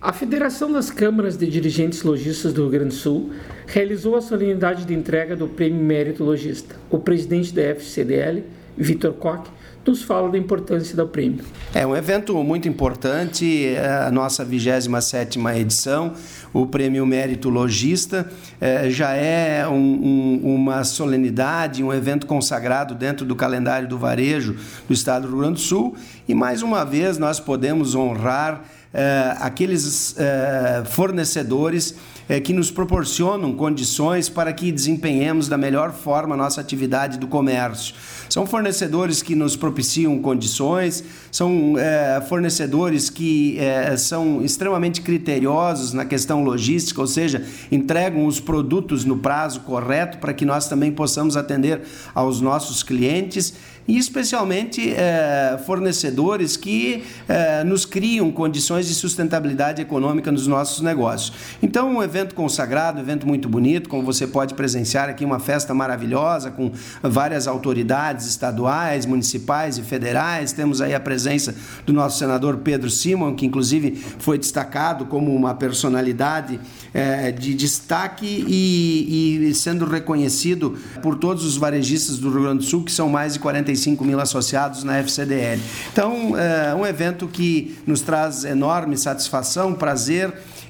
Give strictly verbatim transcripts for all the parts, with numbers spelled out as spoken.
A Federação das Câmaras de Dirigentes Lojistas do Rio Grande do Sul realizou a solenidade de entrega do Prêmio Mérito Lojista. O presidente da F C D L, Vitor Koch, nos fala da importância do prêmio. É um evento muito importante, a nossa vigésima sétima edição, o Prêmio Mérito Lojista, é, já é um, um, uma solenidade, um evento consagrado dentro do calendário do varejo do estado do Rio Grande do Sul, e mais uma vez nós podemos honrar é, aqueles é, fornecedores é, que nos proporcionam condições para que desempenhemos da melhor forma a nossa atividade do comércio. São fornecedores que nos propiciam condições, são é, fornecedores que é, são extremamente criteriosos na questão logística, ou seja, entregam os produtos no prazo correto para que nós também possamos atender aos nossos clientes, e especialmente é, fornecedores que é, nos criam condições de sustentabilidade econômica nos nossos negócios. Então, um evento consagrado, um evento muito bonito, como você pode presenciar aqui, uma festa maravilhosa com várias autoridades estaduais, municipais e federais. Temos aí a presença do nosso senador Pedro Simon, que inclusive foi destacado como uma personalidade é, de destaque e, e sendo reconhecido por todos os varejistas do Rio Grande do Sul, que são mais de quarenta e cinco mil associados na F C D L. Então, é um evento que nos traz enorme satisfação, prazer,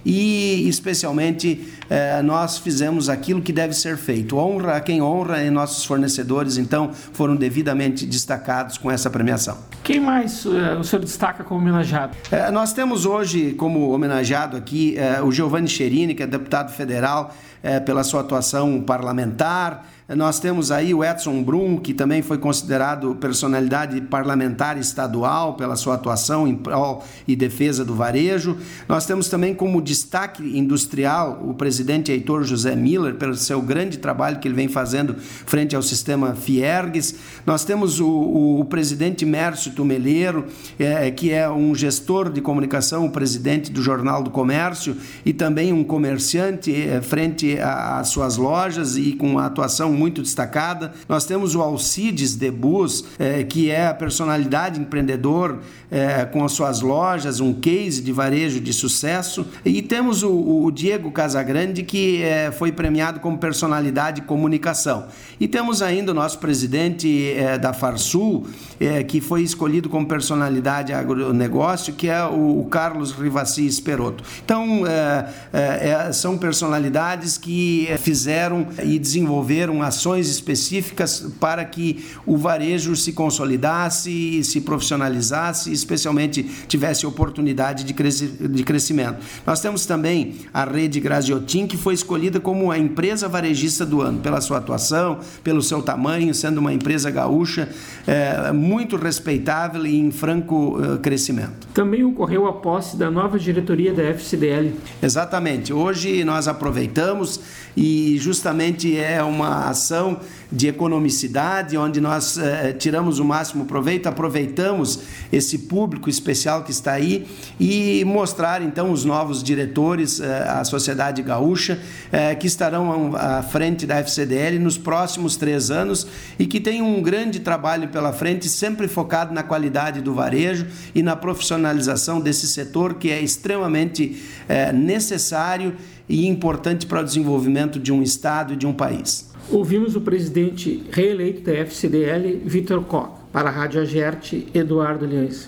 e especialmente eh, nós fizemos aquilo que deve ser feito. Honra a quem honra, e nossos fornecedores então foram devidamente destacados com essa premiação. Quem mais uh, o senhor destaca como homenageado? Eh, nós temos hoje como homenageado aqui eh, o Giovanni Cherini, que é deputado federal eh, pela sua atuação parlamentar. Nós temos aí o Edson Brum, que também foi considerado personalidade parlamentar estadual pela sua atuação em prol e defesa do varejo. Nós temos também como destaque industrial o presidente Heitor José Miller, pelo seu grande trabalho que ele vem fazendo frente ao sistema Fiergues. Nós temos o, o, o presidente Mércio Tumeleiro, é, que é um gestor de comunicação, o presidente do Jornal do Comércio e também um comerciante é, frente às suas lojas e com uma atuação muito destacada. Nós temos o Alcides Debus, eh, que é a personalidade empreendedor eh, com as suas lojas, um case de varejo de sucesso. E temos o, o Diego Casagrande, que eh, foi premiado como personalidade de comunicação. E temos ainda o nosso presidente eh, da Farsul, eh, que foi escolhido como personalidade agronegócio, que é o, o Carlos Rivassi Esperotto. Então, eh, eh, são personalidades que fizeram e desenvolveram ações específicas para que o varejo se consolidasse, se profissionalizasse, especialmente tivesse oportunidade de, cresci- de crescimento. Nós temos também a Rede Graziotin, que foi escolhida como a empresa varejista do ano, pela sua atuação, pelo seu tamanho, sendo uma empresa gaúcha é, muito respeitável e em franco uh, crescimento. Também ocorreu a posse da nova diretoria da F C D L. Exatamente. Hoje nós aproveitamos e justamente é uma ação de economicidade, onde nós eh, tiramos o máximo proveito, aproveitamos esse público especial que está aí e mostrar então os novos diretores, eh, a sociedade gaúcha, eh, que estarão à frente da F C D L nos próximos três anos e que tem um grande trabalho pela frente, sempre focado na qualidade do varejo e na profissionalização desse setor que é extremamente eh, necessário e importante para o desenvolvimento de um estado e de um país. Ouvimos o presidente reeleito da F C D L, Vitor Koch. Para a Rádio Agerte, Eduardo Leões.